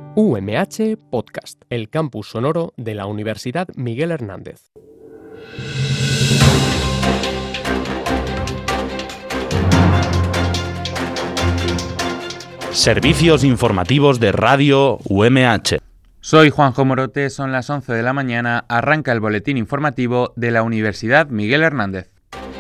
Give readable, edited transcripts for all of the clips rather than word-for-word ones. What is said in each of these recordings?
UMH Podcast, el campus sonoro de la Universidad Miguel Hernández. Servicios informativos de Radio UMH. Soy Juanjo Morote, son las 11 de la mañana, arranca el boletín informativo de la Universidad Miguel Hernández.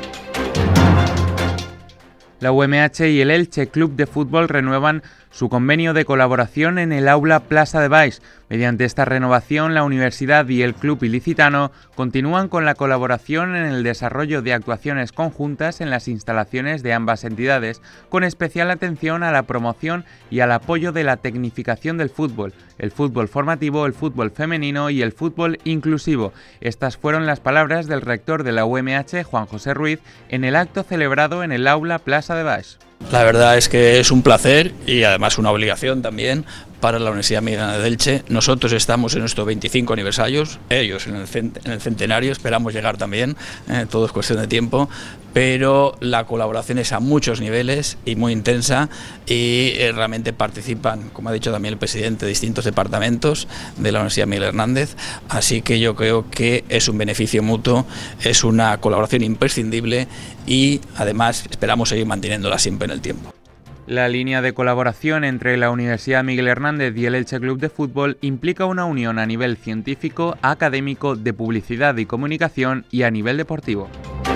La UMH y el Elche Club de Fútbol renuevan su convenio de colaboración en el aula Plaça de Baix. Mediante esta renovación, la universidad y el club ilicitano continúan con la colaboración en el desarrollo de actuaciones conjuntas en las instalaciones de ambas entidades, con especial atención a la promoción y al apoyo de la tecnificación del fútbol, el fútbol formativo, el fútbol femenino y el fútbol inclusivo. Estas fueron las palabras del rector de la UMH, Juan José Ruiz, en el acto celebrado en el aula Plaça de Baix. La verdad es que es un placer y además una obligación también para la Universidad Miguel Hernández de Elche. Nosotros estamos en nuestros 25 aniversarios, ellos en el centenario, esperamos llegar también, todo es cuestión de tiempo, pero la colaboración es a muchos niveles y muy intensa y realmente participan, como ha dicho también el presidente, de distintos departamentos de la Universidad Miguel Hernández, así que yo creo que es un beneficio mutuo, es una colaboración imprescindible y además esperamos seguir manteniéndola siempre en el tiempo. La línea de colaboración entre la Universidad Miguel Hernández y el Elche Club de Fútbol implica una unión a nivel científico, académico, de publicidad y comunicación y a nivel deportivo.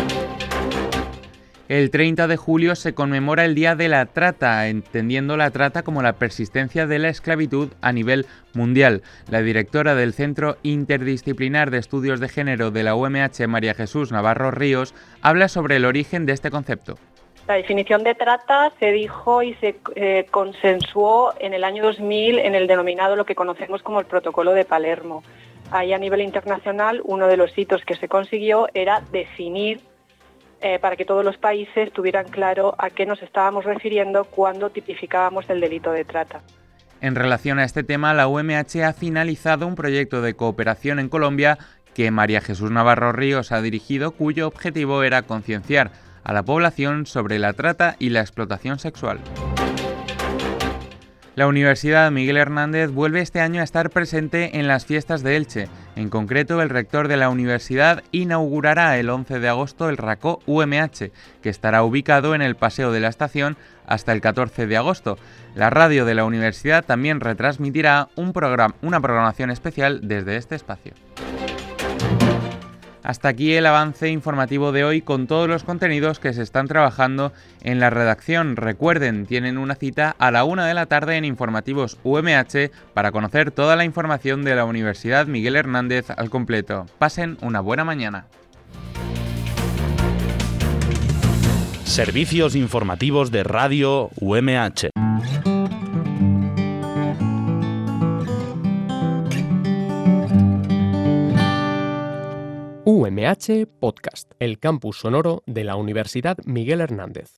El 30 de julio se conmemora el Día de la Trata, entendiendo la trata como la persistencia de la esclavitud a nivel mundial. La directora del Centro Interdisciplinar de Estudios de Género de la UMH, María Jesús Navarro Ríos, habla sobre el origen de este concepto. La definición de trata se dijo y se consensuó en el año 2000 en el denominado lo que conocemos como el Protocolo de Palermo. Ahí a nivel internacional uno de los hitos que se consiguió era definir para que todos los países tuvieran claro a qué nos estábamos refiriendo cuando tipificábamos el delito de trata. En relación a este tema, la UMH ha finalizado un proyecto de cooperación en Colombia que María Jesús Navarro Ríos ha dirigido, cuyo objetivo era concienciar a la población sobre la trata y la explotación sexual. La Universidad Miguel Hernández vuelve este año a estar presente en las fiestas de Elche. En concreto, el rector de la universidad inaugurará el 11 de agosto el RACO UMH, que estará ubicado en el Paseo de la Estación hasta el 14 de agosto. La radio de la universidad también retransmitirá una programación especial desde este espacio. Hasta aquí el avance informativo de hoy con todos los contenidos que se están trabajando en la redacción. Recuerden, tienen una cita a la 1 de la tarde en Informativos UMH para conocer toda la información de la Universidad Miguel Hernández al completo. Pasen una buena mañana. Servicios informativos de Radio UMH. UMH Podcast, el campus sonoro de la Universidad Miguel Hernández.